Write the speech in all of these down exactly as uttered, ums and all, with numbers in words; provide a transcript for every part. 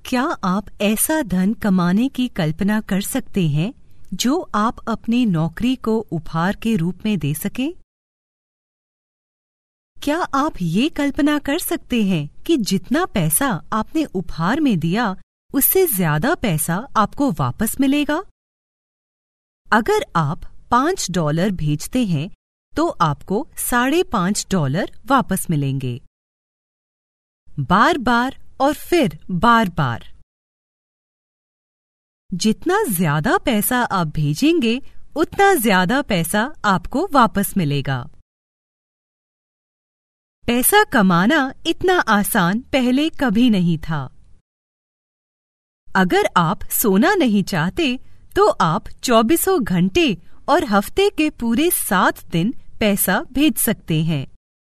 क्या आप ऐसा धन कमाने की कल्पना कर सकते हैं जो आप अपनी नौकरी को उपहार के रूप में दे सकें? क्या आप ये कल्पना कर सकते हैं कि जितना पैसा आपने उपहार में दिया उससे ज्यादा पैसा आपको वापस मिलेगा? अगर आप पाँच डॉलर भेजते हैं तो आपको साढ़े पाँच डॉलर वापस मिलेंगे। बार बार और फिर बार बार। जितना ज्यादा पैसा आप भेजेंगे उतना ज्यादा पैसा आपको वापस मिलेगा। पैसा कमाना इतना आसान पहले कभी नहीं था। अगर आप सोना नहीं चाहते तो आप चौबीसों घंटे और हफ्ते के पूरे सात दिन पैसा भेज सकते हैं।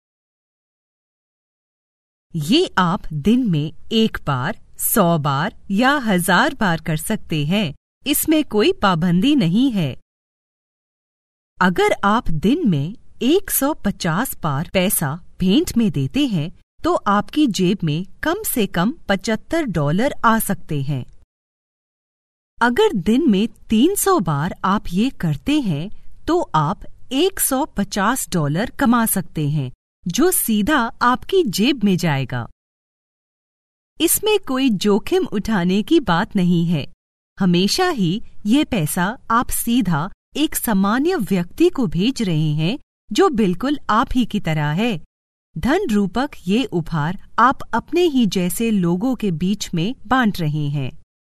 ये आप दिन में एक बार, सौ बार या हजार बार कर सकते हैं। इसमें कोई पाबंदी नहीं है। अगर आप दिन में एक सौ पचास बार पैसा भेंट में देते हैं तो आपकी जेब में कम से कम पचहत्तर डॉलर आ सकते हैं। अगर दिन में तीन सौ बार आप ये करते हैं तो आप एक सौ पचास डॉलर कमा सकते हैं, जो सीधा आपकी जेब में जाएगा। इसमें कोई जोखिम उठाने की बात नहीं है। हमेशा ही ये पैसा आप सीधा एक सामान्य व्यक्ति को भेज रहे हैं जो बिल्कुल आप ही की तरह है। धन रूपक ये उपहार आप अपने ही जैसे लोगों के बीच में बांट रहे हैं।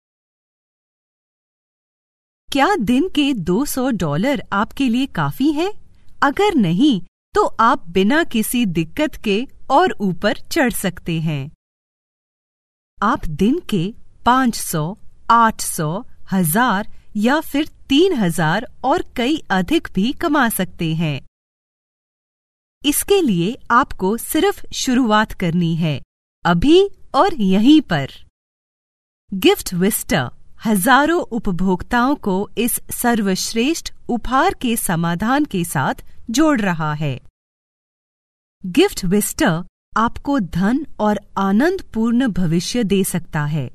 क्या दिन के दो सौ डॉलर आपके लिए काफी है? अगर नहीं तो आप बिना किसी दिक्कत के और ऊपर चढ़ सकते हैं। आप दिन के पाँच सौ, आठ सौ, हजार या फिर तीन हजार और कई अधिक भी कमा सकते हैं। इसके लिए आपको सिर्फ शुरुआत करनी है, अभी और यहीं पर। गिफ्ट विस्टर हजारों उपभोक्ताओं को इस सर्वश्रेष्ठ उपहार के समाधान के साथ जोड़ रहा है। गिफ्ट विस्टर आपको धन और आनंदपूर्ण भविष्य दे सकता है।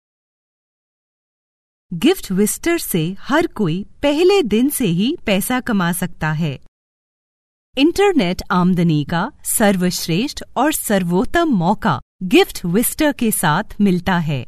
गिफ्ट विस्टर से हर कोई पहले दिन से ही पैसा कमा सकता है। इंटरनेट आमदनी का सर्वश्रेष्ठ और सर्वोत्तम मौका गिफ्ट विस्टर के साथ मिलता है।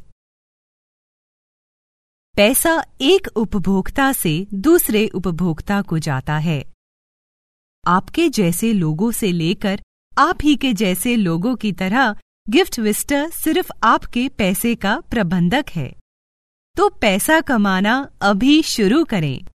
पैसा एक उपभोक्ता से दूसरे उपभोक्ता को जाता है। आपके जैसे लोगों से लेकर आप ही के जैसे लोगों की तरह गिफ्ट विस्टर सिर्फ आपके पैसे का प्रबंधक है। तो पैसा कमाना अभी शुरू करें।